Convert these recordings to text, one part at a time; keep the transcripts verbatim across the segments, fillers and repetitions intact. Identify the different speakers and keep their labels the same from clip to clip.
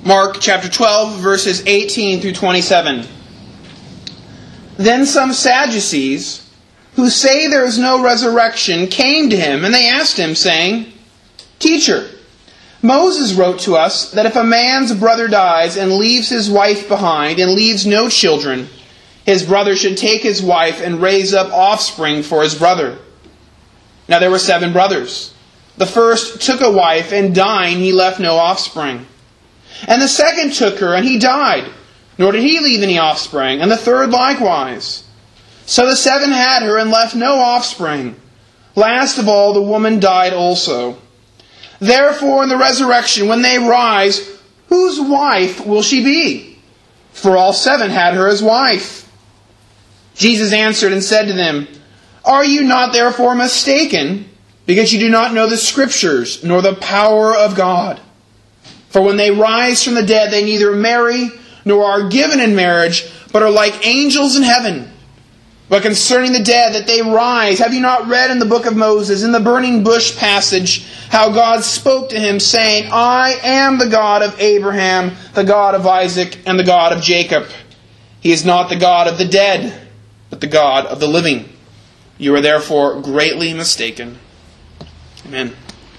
Speaker 1: Mark chapter twelve, verses eighteen through twenty-seven. Then some Sadducees, who say there is no resurrection, came to him, and they asked him, saying, Teacher, Moses wrote to us that if a man's brother dies and leaves his wife behind and leaves no children, his brother should take his wife and raise up offspring for his brother. Now there were seven brothers. The first took a wife, and dying he left no offspring. And the second took her, and he died, nor did he leave any offspring, and the third likewise. So the seven had her, and left no offspring. Last of all, the woman died also. Therefore, in the resurrection, when they rise, whose wife will she be? For all seven had her as wife. Jesus answered and said to them, Are you not therefore mistaken, because you do not know the Scriptures, nor the power of God? For when they rise from the dead, they neither marry, nor are given in marriage, but are like angels in heaven. But concerning the dead, that they rise, have you not read in the book of Moses, in the burning bush passage, how God spoke to him, saying, I am the God of Abraham, the God of Isaac, and the God of Jacob. He is not the God of the dead, but the God of the living. You are therefore greatly mistaken. Amen.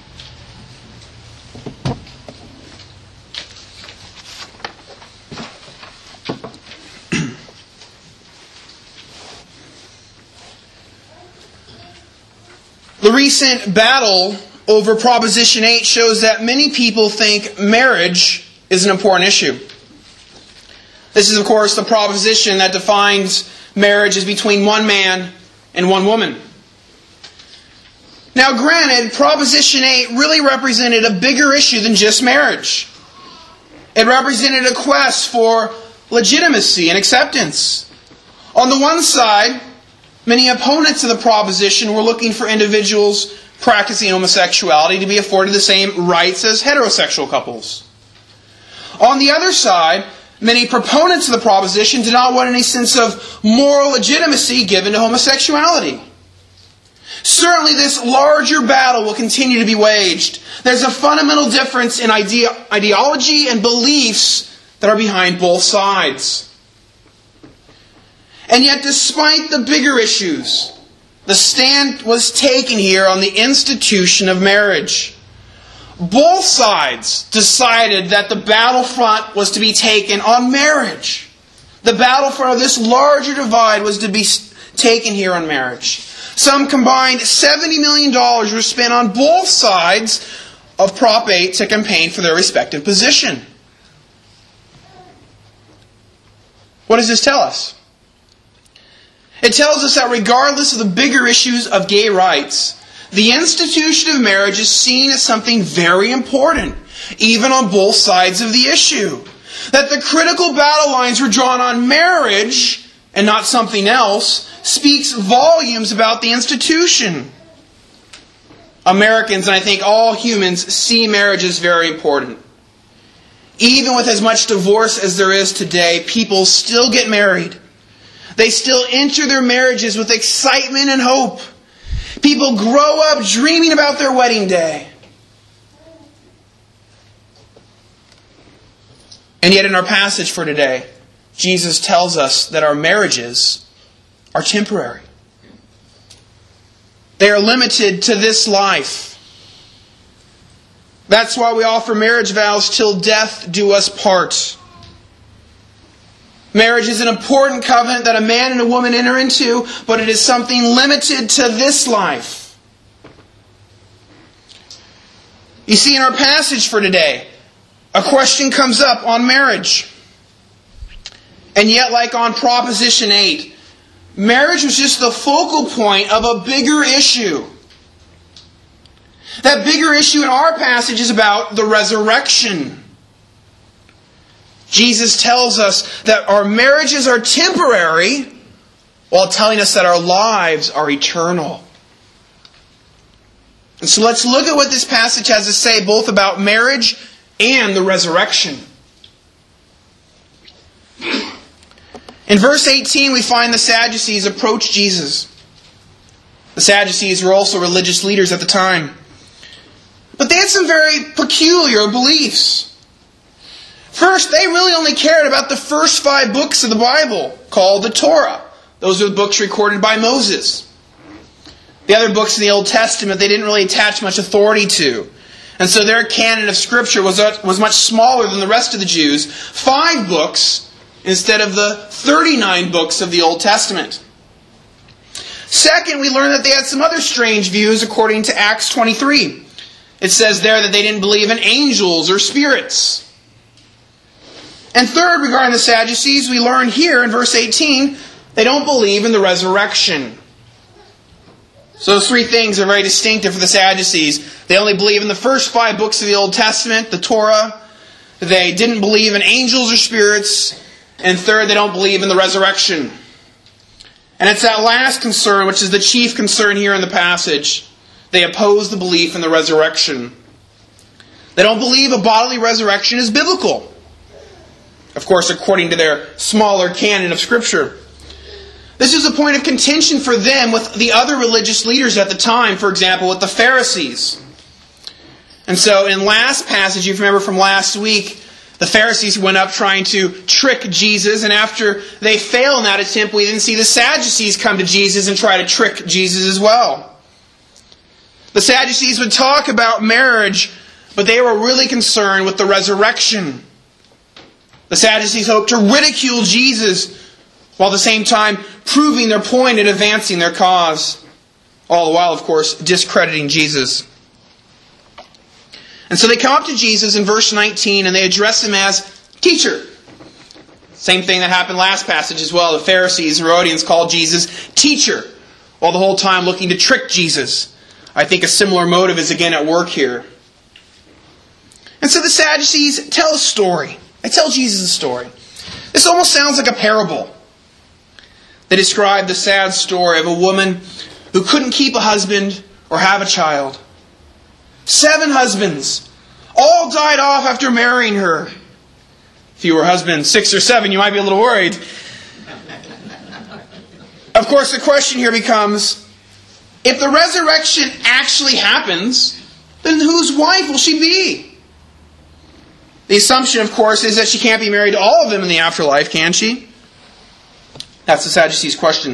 Speaker 1: The recent battle over Proposition eight shows that many people think marriage is an important issue. This is, of course, the proposition that defines marriage as between one man and one woman. Now, granted, Proposition eight really represented a bigger issue than just marriage. It represented a quest for legitimacy and acceptance. On the one side, many opponents of the proposition were looking for individuals practicing homosexuality to be afforded the same rights as heterosexual couples. On the other side, many proponents of the proposition did not want any sense of moral legitimacy given to homosexuality. Certainly this larger battle will continue to be waged. There's a fundamental difference in idea, ideology and beliefs that are behind both sides. And yet, despite the bigger issues, the stand was taken here on the institution of marriage. Both sides decided that the battlefront was to be taken on marriage. The battlefront of this larger divide was to be taken here on marriage. Some combined seventy million dollars were spent on both sides of Prop eight to campaign for their respective position. What does this tell us? It tells us that regardless of the bigger issues of gay rights, the institution of marriage is seen as something very important, even on both sides of the issue. That the critical battle lines were drawn on marriage and not something else speaks volumes about the institution. Americans, and I think all humans, see marriage as very important. Even with as much divorce as there is today, people still get married. They still enter their marriages with excitement and hope. People grow up dreaming about their wedding day. And yet in our passage for today, Jesus tells us that our marriages are temporary. They are limited to this life. That's why we offer marriage vows till death do us part. Marriage is an important covenant that a man and a woman enter into, but it is something limited to this life. You see, in our passage for today, a question comes up on marriage. And yet, like on Proposition eight, marriage was just the focal point of a bigger issue. That bigger issue in our passage is about the resurrection. Jesus tells us that our marriages are temporary while telling us that our lives are eternal. And so let's look at what this passage has to say both about marriage and the resurrection. In verse eighteen, we find the Sadducees approach Jesus. The Sadducees were also religious leaders at the time. But they had some very peculiar beliefs. First, they really only cared about the first five books of the Bible, called the Torah. Those are the books recorded by Moses. The other books in the Old Testament, they didn't really attach much authority to. And so their canon of Scripture was, was much smaller than the rest of the Jews. Five books instead of the thirty-nine books of the Old Testament. Second, we learn that they had some other strange views according to Acts twenty-three. It says there that they didn't believe in angels or spirits. And third, regarding the Sadducees, we learn here in verse eighteen, they don't believe in the resurrection. So those three things are very distinctive for the Sadducees. They only believe in the first five books of the Old Testament, the Torah. They didn't believe in angels or spirits. And third, they don't believe in the resurrection. And it's that last concern, which is the chief concern here in the passage. They oppose the belief in the resurrection. They don't believe a bodily resurrection is biblical. Of course, according to their smaller canon of Scripture. This is a point of contention for them with the other religious leaders at the time, for example, with the Pharisees. And so in last passage, you remember from last week, the Pharisees went up trying to trick Jesus, and after they fail in that attempt, we then see the Sadducees come to Jesus and try to trick Jesus as well. The Sadducees would talk about marriage, but they were really concerned with the resurrection. The Sadducees hoped to ridicule Jesus, while at the same time proving their point and advancing their cause. All the while, of course, discrediting Jesus. And so they come up to Jesus in verse nineteen and they address him as teacher. Same thing that happened last passage as well. The Pharisees and Herodians called Jesus teacher, while the whole time looking to trick Jesus. I think a similar motive is again at work here. And so the Sadducees tell a story. They tell Jesus a story. This almost sounds like a parable. They describe the sad story of a woman who couldn't keep a husband or have a child. Seven husbands. All died off after marrying her. If you were husband six or seven, you might be a little worried. Of course, the question here becomes, if the resurrection actually happens, then whose wife will she be? The assumption, of course, is that she can't be married to all of them in the afterlife, can she? That's the Sadducees' question.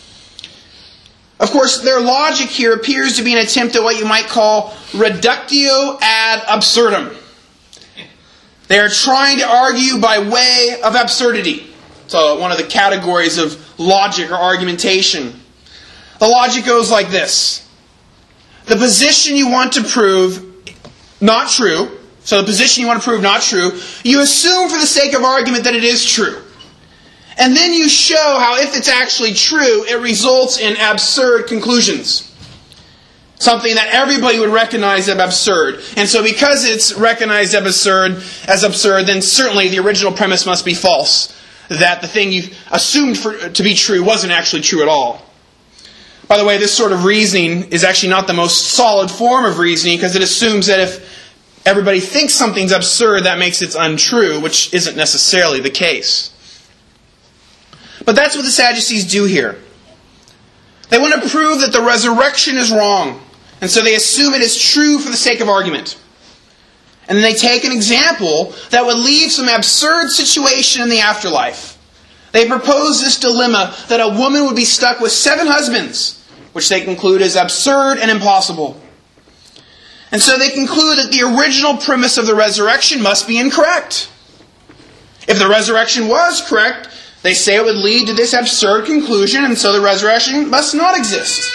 Speaker 1: Of course, their logic here appears to be an attempt at what you might call reductio ad absurdum. They are trying to argue by way of absurdity. So one of the categories of logic or argumentation. The logic goes like this. The position you want to prove not true, so the position you want to prove not true, you assume for the sake of argument that it is true. And then you show how if it's actually true, it results in absurd conclusions. Something that everybody would recognize as absurd. And so because it's recognized as absurd, as absurd, then certainly the original premise must be false. That the thing you assumed for, to be true wasn't actually true at all. By the way, this sort of reasoning is actually not the most solid form of reasoning, because it assumes that if everybody thinks something's absurd, that makes it untrue, which isn't necessarily the case. But that's what the Sadducees do here. They want to prove that the resurrection is wrong. And so they assume it is true for the sake of argument. And then they take an example that would leave some absurd situation in the afterlife. They propose this dilemma that a woman would be stuck with seven husbands, which they conclude is absurd and impossible. And so they conclude that the original premise of the resurrection must be incorrect. If the resurrection was correct, they say it would lead to this absurd conclusion, and so the resurrection must not exist.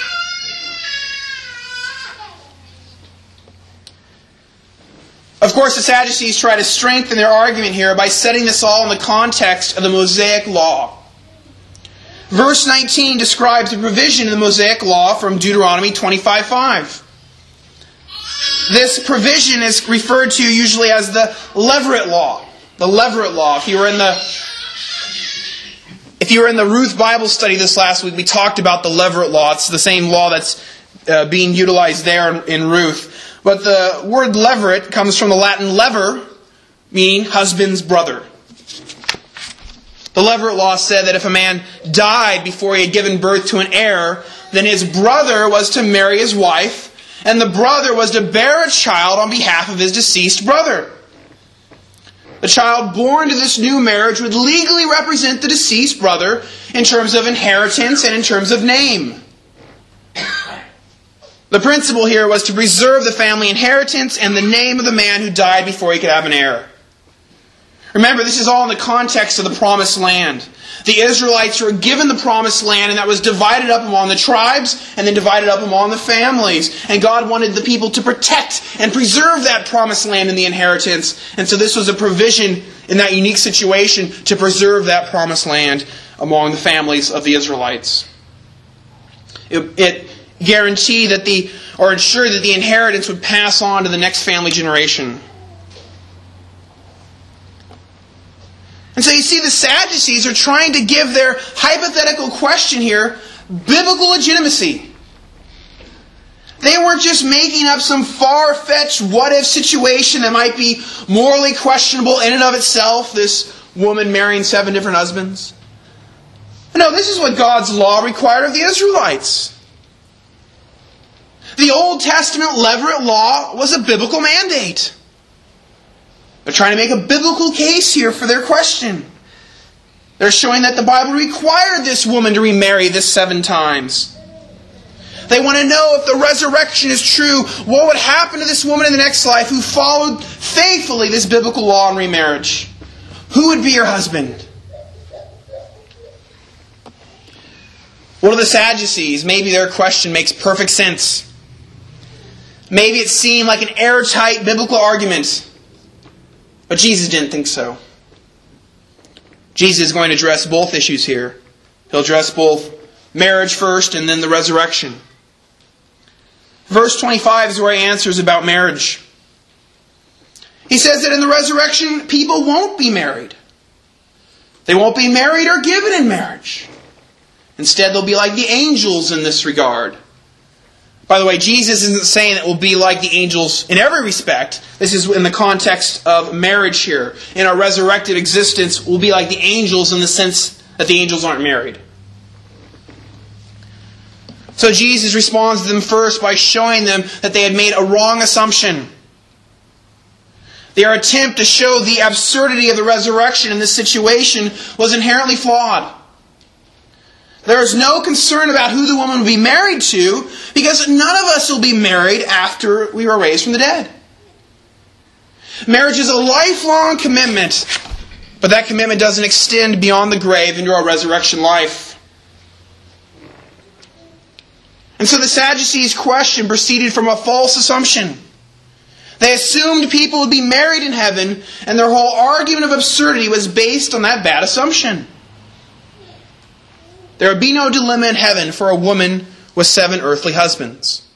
Speaker 1: Of course, the Sadducees try to strengthen their argument here by setting this all in the context of the Mosaic Law. Verse nineteen describes a provision in the Mosaic Law from Deuteronomy twenty-five five. This provision is referred to usually as the Levirate Law. The Levirate Law. If you were in the If you were in the Ruth Bible study this last week, we talked about the Levirate Law. It's the same law that's uh, being utilized there in, in Ruth. But the word levirate comes from the Latin lever, meaning husband's brother. The Levirate Law said that if a man died before he had given birth to an heir, then his brother was to marry his wife, and the brother was to bear a child on behalf of his deceased brother. The The child born to this new marriage would legally represent the deceased brother in terms of inheritance and in terms of name. The principle here was to preserve the family inheritance and the name of the man who died before he could have an heir. Remember, this is all in the context of the promised land. The Israelites were given the promised land, and that was divided up among the tribes and then divided up among the families. And God wanted the people to protect and preserve that promised land and the inheritance. And so this was a provision in that unique situation to preserve that promised land among the families of the Israelites. It, it guaranteed that the, or ensured that the inheritance would pass on to the next family generation. And so you see, the Sadducees are trying to give their hypothetical question here biblical legitimacy. They weren't just making up some far-fetched what-if situation that might be morally questionable in and of itself, this woman marrying seven different husbands. No, this is what God's law required of the Israelites. The Old Testament Levirate law was a biblical mandate. They're trying to make a biblical case here for their question. They're showing that the Bible required this woman to remarry this seven times. They want to know if the resurrection is true, what would happen to this woman in the next life who followed faithfully this biblical law on remarriage? Who would be her husband? What are the Sadducees? Maybe their question makes perfect sense. Maybe it seemed like an airtight biblical argument. But Jesus didn't think so. Jesus is going to address both issues here. He'll address both marriage first and then the resurrection. Verse twenty-five is where he answers about marriage. He says that in the resurrection, people won't be married. They won't be married or given in marriage. Instead, they'll be like the angels in this regard. By the way, Jesus isn't saying that we'll be like the angels in every respect. This is in the context of marriage here. In our resurrected existence, we'll be like the angels in the sense that the angels aren't married. So Jesus responds to them first by showing them that they had made a wrong assumption. Their attempt to show the absurdity of the resurrection in this situation was inherently flawed. There is no concern about who the woman will be married to, because none of us will be married after we are raised from the dead. Marriage is a lifelong commitment, but that commitment doesn't extend beyond the grave into our resurrection life. And so the Sadducees' question proceeded from a false assumption. They assumed people would be married in heaven, and their whole argument of absurdity was based on that bad assumption. There would be no dilemma in heaven for a woman with seven earthly husbands.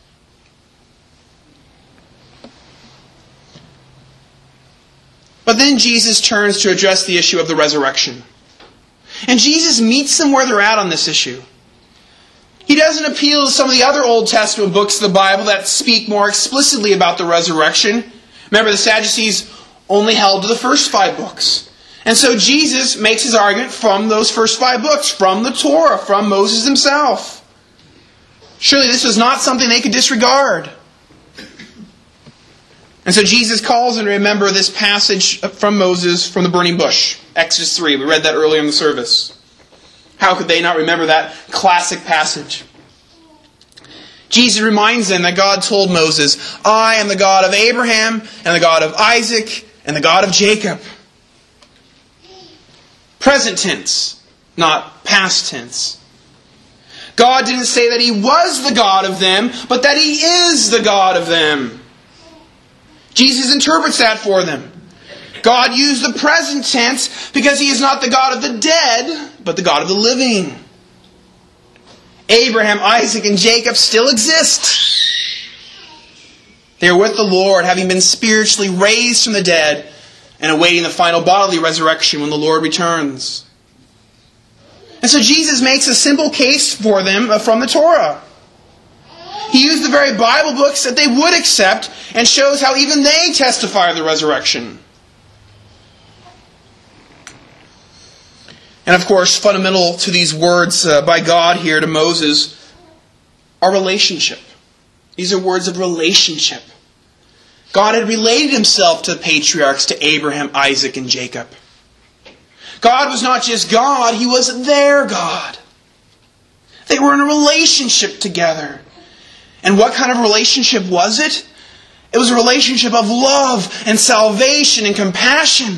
Speaker 1: But then Jesus turns to address the issue of the resurrection. And Jesus meets them where they're at on this issue. He doesn't appeal to some of the other Old Testament books of the Bible that speak more explicitly about the resurrection. Remember, the Sadducees only held to the first five books. And so Jesus makes his argument from those first five books, from the Torah, from Moses himself. Surely this was not something they could disregard. And so Jesus calls them to remember this passage from Moses from the burning bush, Exodus three. We read that earlier in the service. How could they not remember that classic passage? Jesus reminds them that God told Moses, I am the God of Abraham, and the God of Isaac, and the God of Jacob. Present tense, not past tense. God didn't say that He was the God of them, but that He is the God of them. Jesus interprets that for them. God used the present tense because He is not the God of the dead, but the God of the living. Abraham, Isaac, and Jacob still exist. They are with the Lord, having been spiritually raised from the dead, and awaiting the final bodily resurrection when the Lord returns. And so Jesus makes a simple case for them from the Torah. He used the very Bible books that they would accept and shows how even they testify of the resurrection. And of course, fundamental to these words uh, by God here to Moses are relationship. These are words of relationship. God had related himself to the patriarchs, to Abraham, Isaac, and Jacob. God was not just God, he was their God. They were in a relationship together. And what kind of relationship was it? It was a relationship of love and salvation and compassion.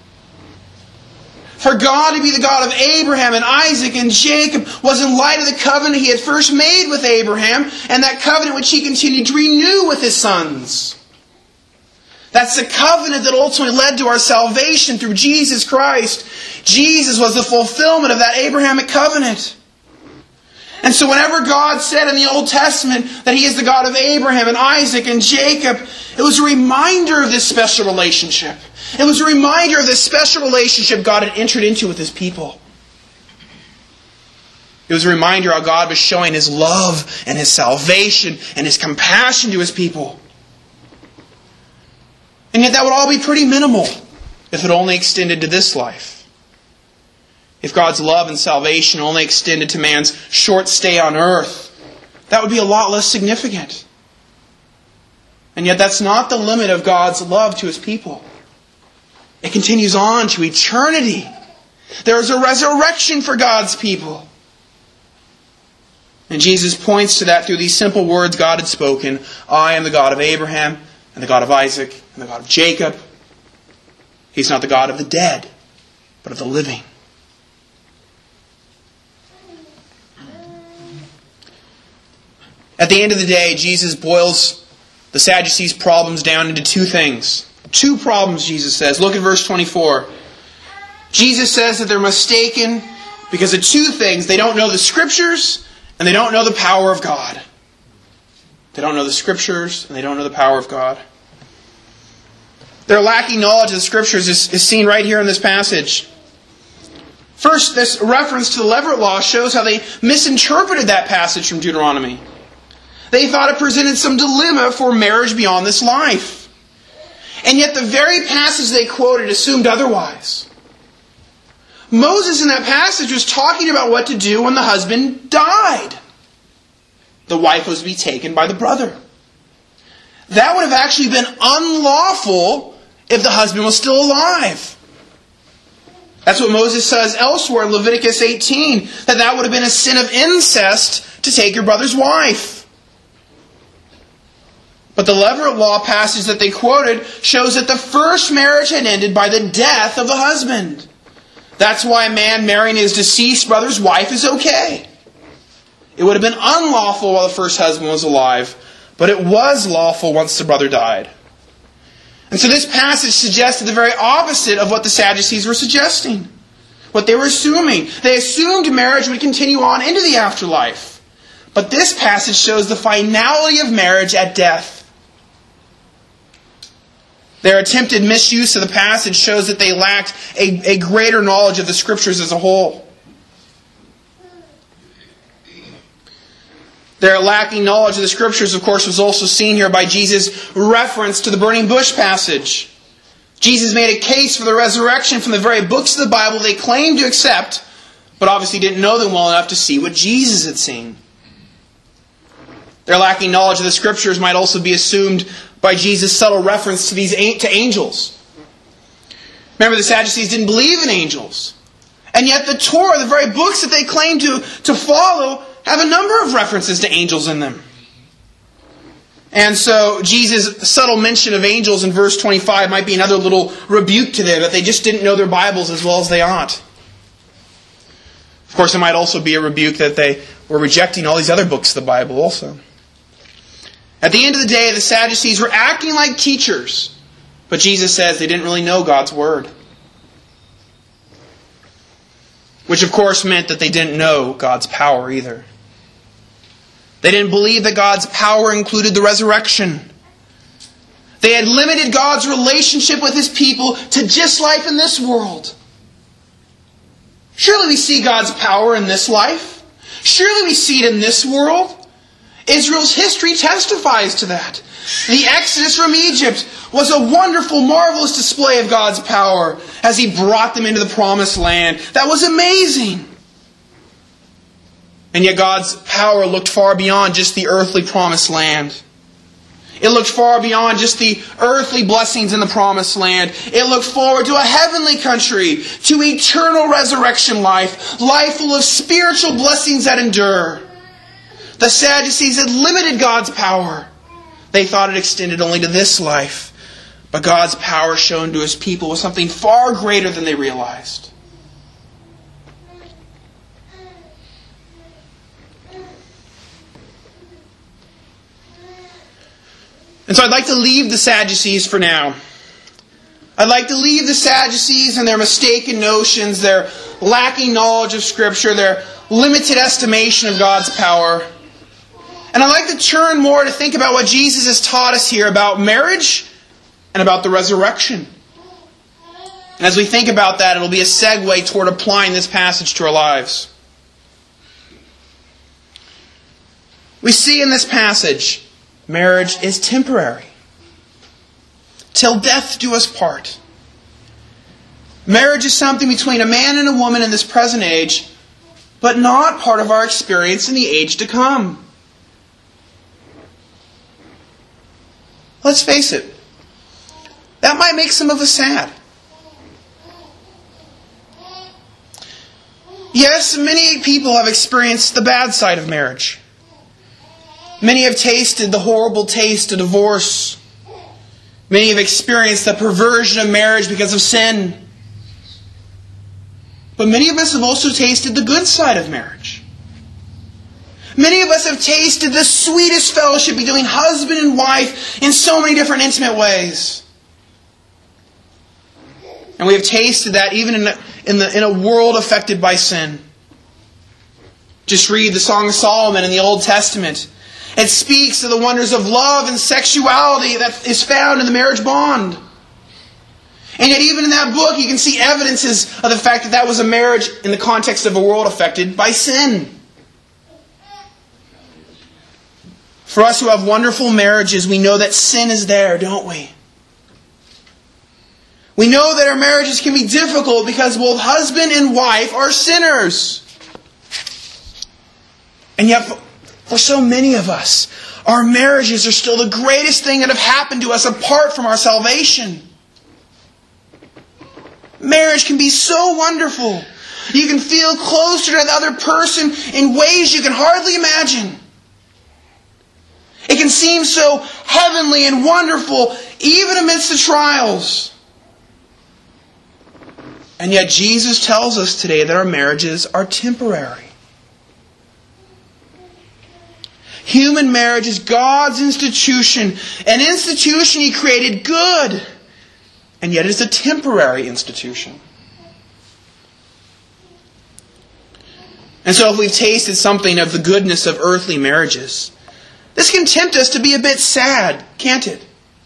Speaker 1: For God to be the God of Abraham and Isaac and Jacob was in light of the covenant he had first made with Abraham, and that covenant which he continued to renew with his sons. That's the covenant that ultimately led to our salvation through Jesus Christ. Jesus was the fulfillment of that Abrahamic covenant. And so whenever God said in the Old Testament that he is the God of Abraham and Isaac and Jacob, it was a reminder of this special relationship. It was a reminder of this special relationship God had entered into with his people. It was a reminder how God was showing his love and his salvation and his compassion to his people. And yet that would all be pretty minimal if it only extended to this life. If God's love and salvation only extended to man's short stay on earth, that would be a lot less significant. And yet that's not the limit of God's love to his people. It continues on to eternity. There is a resurrection for God's people. And Jesus points to that through these simple words God had spoken. I am the God of Abraham, and the God of Isaac, and the God of Jacob. He's not the God of the dead, but of the living. At the end of the day, Jesus boils the Sadducees' problems down into two things. Two problems, Jesus says. Look at verse twenty-four. Jesus says that they're mistaken because of two things. They don't know the Scriptures, and they don't know the power of God. They don't know the Scriptures, and they don't know the power of God. Their lacking knowledge of the Scriptures is, is seen right here in this passage. First, this reference to the Levirate law shows how they misinterpreted that passage from Deuteronomy. They thought it presented some dilemma for marriage beyond this life. And yet the very passage they quoted assumed otherwise. Moses in that passage was talking about what to do when the husband died. The wife was to be taken by the brother. That would have actually been unlawful if the husband was still alive. That's what Moses says elsewhere in Leviticus eighteen, that that would have been a sin of incest to take your brother's wife. But the Levirate law passage that they quoted shows that the first marriage had ended by the death of the husband. That's why a man marrying his deceased brother's wife is okay. It would have been unlawful while the first husband was alive, but it was lawful once the brother died. And so this passage suggested the very opposite of what the Sadducees were suggesting. What they were assuming. They assumed marriage would continue on into the afterlife. But this passage shows the finality of marriage at death. Their attempted misuse of the passage shows that they lacked a, a greater knowledge of the Scriptures as a whole. Their lacking knowledge of the Scriptures, of course, was also seen here by Jesus' reference to the burning bush passage. Jesus made a case for the resurrection from the very books of the Bible they claimed to accept, but obviously didn't know them well enough to see what Jesus had seen. Their lacking knowledge of the Scriptures might also be assumed by Jesus' subtle reference to these to angels. Remember, the Sadducees didn't believe in angels. And yet the Torah, the very books that they claim to, to follow, have a number of references to angels in them. And so Jesus' subtle mention of angels in verse twenty-five might be another little rebuke to them, that they just didn't know their Bibles as well as they ought. Of course, it might also be a rebuke that they were rejecting all these other books of the Bible also. At the end of the day, the Sadducees were acting like teachers, but Jesus says they didn't really know God's Word. Which of course meant that they didn't know God's power either. They didn't believe that God's power included the resurrection. They had limited God's relationship with His people to just life in this world. Surely we see God's power in this life. Surely we see it in this world. Israel's history testifies to that. The Exodus from Egypt was a wonderful, marvelous display of God's power as He brought them into the promised land. That was amazing. And yet God's power looked far beyond just the earthly promised land. It looked far beyond just the earthly blessings in the promised land. It looked forward to a heavenly country, to eternal resurrection life, life full of spiritual blessings that endure. The Sadducees had limited God's power. They thought it extended only to this life. But God's power shown to His people was something far greater than they realized. And so I'd like to leave the Sadducees for now. I'd like to leave the Sadducees and their mistaken notions, their lacking knowledge of Scripture, their limited estimation of God's power. And I'd like to turn more to think about what Jesus has taught us here about marriage and about the resurrection. And as we think about that, it'll be a segue toward applying this passage to our lives. We see in this passage, marriage is temporary. Till death do us part. Marriage is something between a man and a woman in this present age, but not part of our experience in the age to come. Let's face it, that might make some of us sad. Yes, many people have experienced the bad side of marriage. Many have tasted the horrible taste of divorce. Many have experienced the perversion of marriage because of sin. But many of us have also tasted the good side of marriage. Many of us have tasted the sweetest fellowship between husband and wife in so many different intimate ways. And we have tasted that even in, in, the, in a world affected by sin. Just read the Song of Solomon in the Old Testament. It speaks of the wonders of love and sexuality that is found in the marriage bond. And yet even in that book you can see evidences of the fact that that was a marriage in the context of a world affected by sin. For us who have wonderful marriages, we know that sin is there, don't we? We know that our marriages can be difficult because both husband and wife are sinners. And yet, for so many of us, our marriages are still the greatest thing that have happened to us apart from our salvation. Marriage can be so wonderful. You can feel closer to the other person in ways you can hardly imagine. It can seem so heavenly and wonderful even amidst the trials. And yet Jesus tells us today that our marriages are temporary. Human marriage is God's institution, an institution He created good, and yet it is a temporary institution. And so if we've tasted something of the goodness of earthly marriages, this can tempt us to be a bit sad, can't it?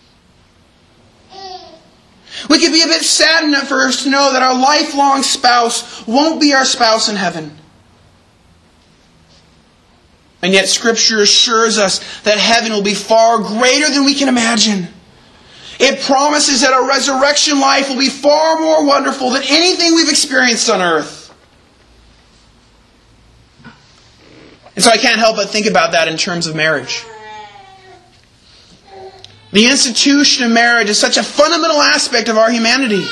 Speaker 1: We can be a bit saddened at first to know that our lifelong spouse won't be our spouse in heaven. And yet Scripture assures us that heaven will be far greater than we can imagine. It promises that our resurrection life will be far more wonderful than anything we've experienced on earth. And so I can't help but think about that in terms of marriage. The institution of marriage is such a fundamental aspect of our humanity.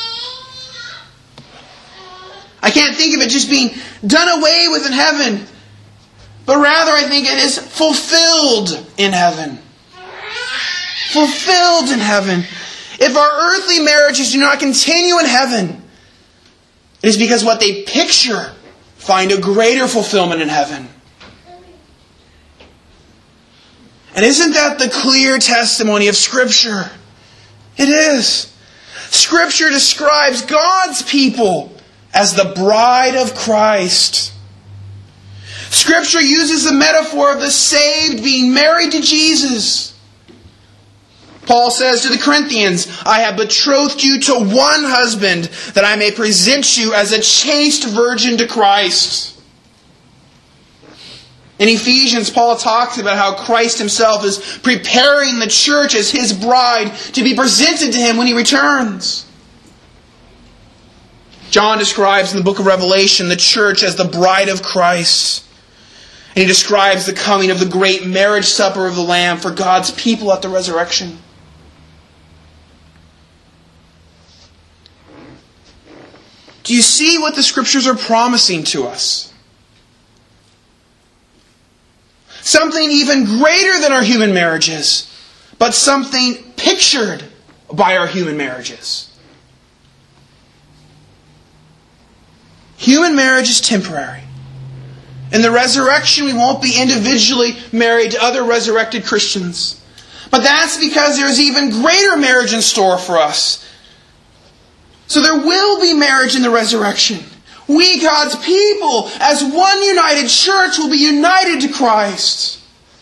Speaker 1: I can't think of it just being done away with in heaven, but rather I think it is fulfilled in heaven. Fulfilled in heaven. If our earthly marriages do not continue in heaven, it is because what they picture find a greater fulfillment in heaven. And isn't that the clear testimony of Scripture? It is. Scripture describes God's people as the bride of Christ. Scripture uses the metaphor of the saved being married to Jesus. Paul says to the Corinthians, I have betrothed you to one husband, that I may present you as a chaste virgin to Christ. In Ephesians, Paul talks about how Christ Himself is preparing the church as His bride to be presented to Him when He returns. John describes in the book of Revelation the church as the bride of Christ. And he describes the coming of the great marriage supper of the Lamb for God's people at the resurrection. Do you see what the Scriptures are promising to us? Something even greater than our human marriages, but something pictured by our human marriages. Human marriage is temporary. In the resurrection, we won't be individually married to other resurrected Christians. But that's because there's even greater marriage in store for us. So there will be marriage in the resurrection. We, God's people, as one united church, will be united to Christ.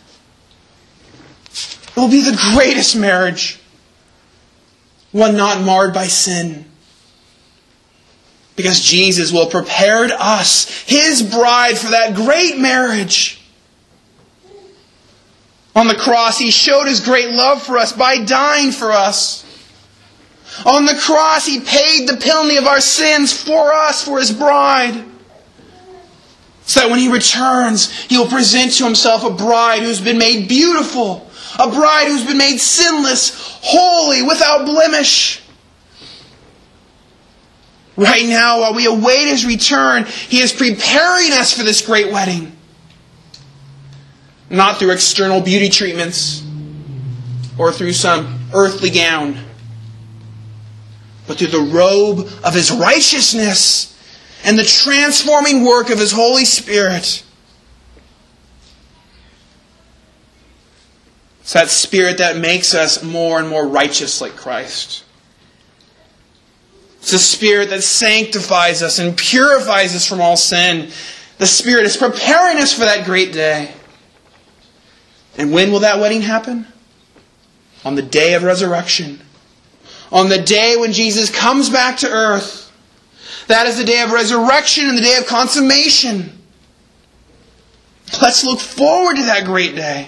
Speaker 1: It will be the greatest marriage. One not marred by sin. Because Jesus will prepare us, His bride, for that great marriage. On the cross, He showed His great love for us by dying for us. On the cross, He paid the penalty of our sins for us, for His bride. So that when He returns, He will present to Himself a bride who's been made beautiful. A bride who's been made sinless, holy, without blemish. Right now, while we await His return, He is preparing us for this great wedding. Not through external beauty treatments or through some earthly gown, but through the robe of His righteousness and the transforming work of His Holy Spirit. It's that Spirit that makes us more and more righteous like Christ. It's a Spirit that sanctifies us and purifies us from all sin. The Spirit is preparing us for that great day. And when will that wedding happen? On the day of resurrection. On the day when Jesus comes back to earth. That is the day of resurrection and the day of consummation. Let's look forward to that great day.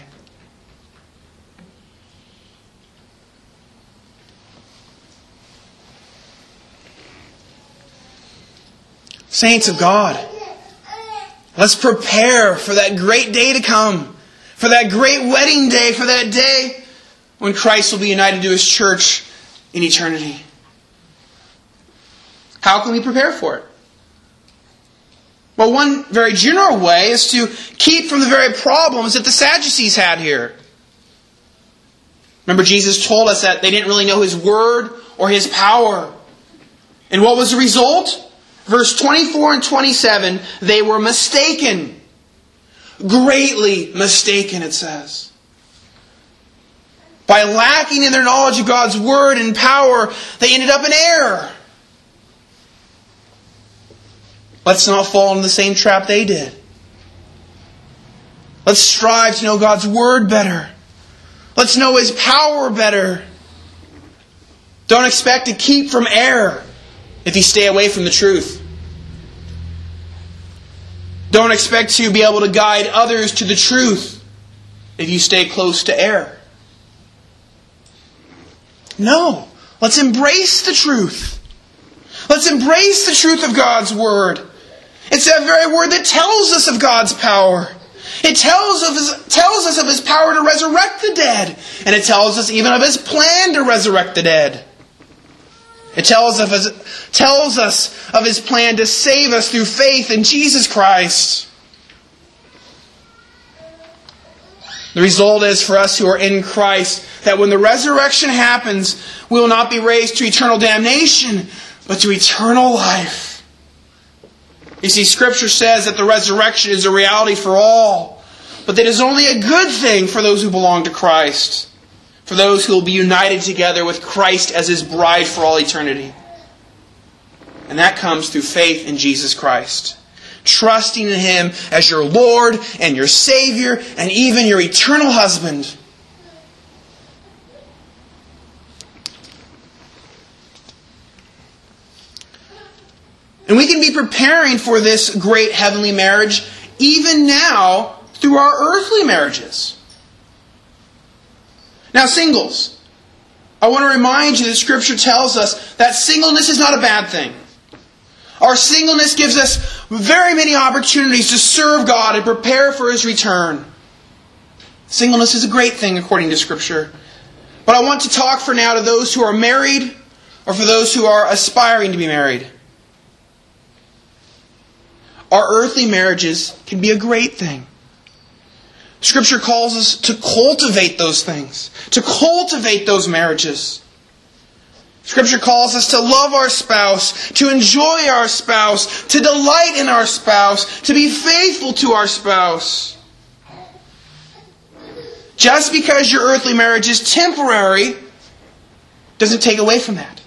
Speaker 1: Saints of God, let's prepare for that great day to come. For that great wedding day. For that day when Christ will be united to His church in eternity. How can we prepare for it? Well, one very general way is to keep from the very problems that the Sadducees had here. Remember, Jesus told us that they didn't really know His word or His power. And what was the result? Verse twenty-four and twenty-seven, they were mistaken. Greatly mistaken, it says. By lacking in their knowledge of God's word and power, they ended up in error. Let's not fall into the same trap they did. Let's strive to know God's word better. Let's know His power better. Don't expect to keep from error if you stay away from the truth. Don't expect to be able to guide others to the truth if you stay close to error. No. Let's embrace the truth. Let's embrace the truth of God's Word. It's that very Word that tells us of God's power. It tells, of his, tells us of His power to resurrect the dead. And it tells us even of His plan to resurrect the dead. It tells, of his, tells us of His plan to save us through faith in Jesus Christ. The result is for us who are in Christ that when the resurrection happens, we will not be raised to eternal damnation, but to eternal life. You see, Scripture says that the resurrection is a reality for all, but that it is only a good thing for those who belong to Christ. For those who will be united together with Christ as His bride for all eternity. And that comes through faith in Jesus Christ. Trusting in Him as your Lord and your Savior and even your eternal husband. And we can be preparing for this great heavenly marriage even now through our earthly marriages. Now, singles, I want to remind you that Scripture tells us that singleness is not a bad thing. Our singleness gives us very many opportunities to serve God and prepare for His return. Singleness is a great thing according to Scripture. But I want to talk for now to those who are married or for those who are aspiring to be married. Our earthly marriages can be a great thing. Scripture calls us to cultivate those things, to cultivate those marriages. Scripture calls us to love our spouse, to enjoy our spouse, to delight in our spouse, to be faithful to our spouse. Just because your earthly marriage is temporary doesn't take away from that.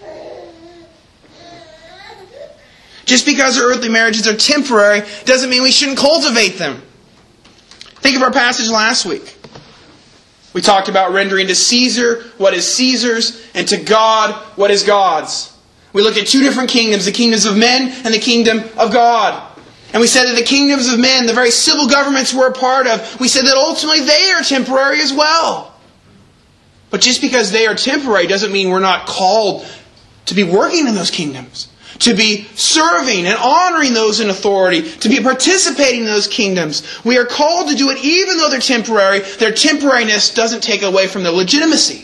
Speaker 1: Just because our earthly marriages are temporary doesn't mean we shouldn't cultivate them. Think of our passage last week. We talked about rendering to Caesar what is Caesar's and to God what is God's. We looked at two different kingdoms, the kingdoms of men and the kingdom of God. And we said that the kingdoms of men, the very civil governments we're a part of, we said that ultimately they are temporary as well. But just because they are temporary doesn't mean we're not called to be working in those kingdoms, to be serving and honoring those in authority, to be participating in those kingdoms. We are called to do it even though they're temporary. Their temporariness doesn't take away from their legitimacy.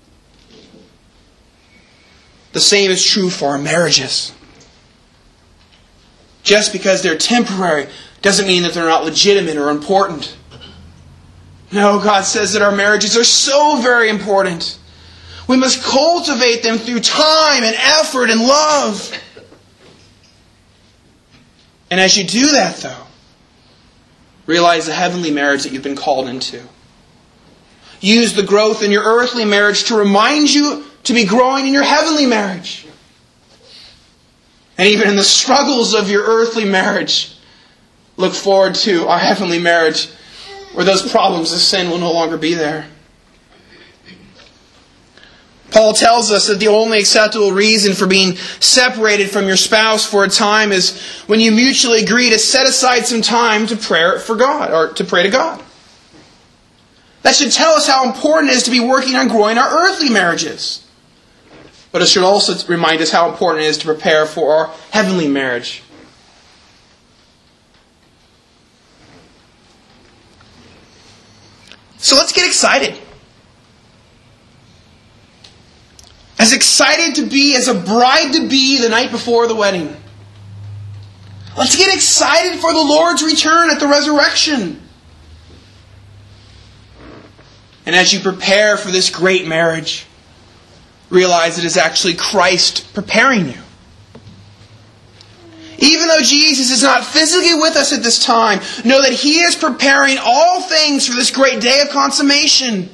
Speaker 1: The same is true for our marriages. Just because they're temporary doesn't mean that they're not legitimate or important. No, God says that our marriages are so very important. We must cultivate them through time and effort and love. And as you do that, though, realize the heavenly marriage that you've been called into. Use the growth in your earthly marriage to remind you to be growing in your heavenly marriage. And even in the struggles of your earthly marriage, look forward to our heavenly marriage where those problems of sin will no longer be there. Paul tells us that the only acceptable reason for being separated from your spouse for a time is when you mutually agree to set aside some time to pray for God, or to pray to God. That should tell us how important it is to be working on growing our earthly marriages. But it should also remind us how important it is to prepare for our heavenly marriage. So let's get excited. As excited to be as a bride-to-be the night before the wedding. Let's get excited for the Lord's return at the resurrection. And as you prepare for this great marriage, realize it is actually Christ preparing you. Even though Jesus is not physically with us at this time, know that He is preparing all things for this great day of consummation.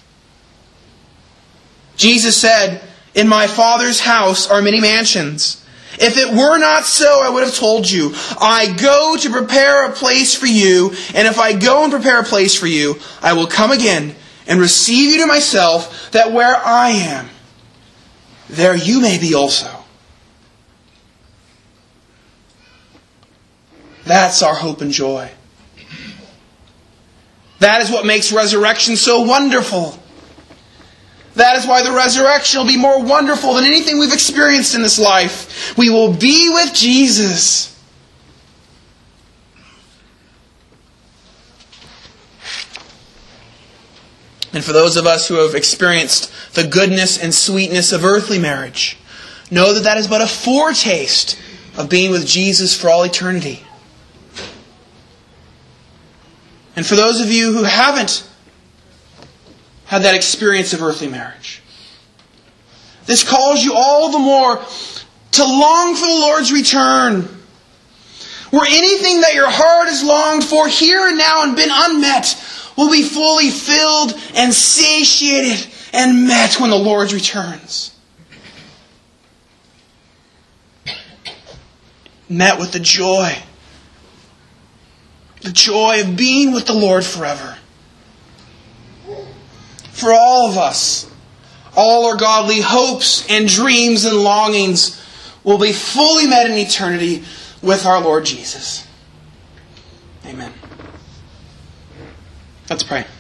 Speaker 1: Jesus said, "In my Father's house are many mansions. If it were not so, I would have told you. I go to prepare a place for you, and if I go and prepare a place for you, I will come again and receive you to myself, that where I am, there you may be also." That's our hope and joy. That is what makes resurrection so wonderful. That is why the resurrection will be more wonderful than anything we've experienced in this life. We will be with Jesus. And for those of us who have experienced the goodness and sweetness of earthly marriage, know that that is but a foretaste of being with Jesus for all eternity. And for those of you who haven't had that experience of earthly marriage, this calls you all the more to long for the Lord's return, where anything that your heart has longed for here and now and been unmet will be fully filled and satiated and met when the Lord returns. Met with the joy. The joy of being with the Lord forever. For all of us, all our godly hopes and dreams and longings will be fully met in eternity with our Lord Jesus. Amen. Let's pray.